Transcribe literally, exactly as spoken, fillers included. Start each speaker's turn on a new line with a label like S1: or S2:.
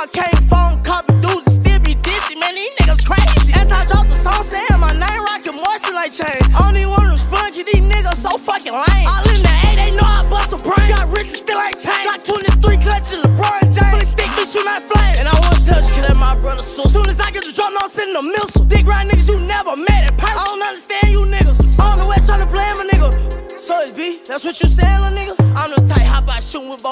S1: I came phone, copy dudes and still be dissing. Man, these niggas crazy. As I drop the song saying my name rockin' motion like chain. I don't even want them spongy, these niggas so fucking lame. All in the A, they know I bust a brain. Got rich and still ain't changed. Got twenty-three clutches, LeBron James. Fully stick, bitch, you not flame. And I wanna touch, kid, that my brother so. Soon as I get the drum, I'm sending a missile. Dick right niggas you never met in person. I don't understand you niggas. On the way tryna play him a nigga. So it's B, that's what you saying, little nigga? I'm the type, hop out shooting with both.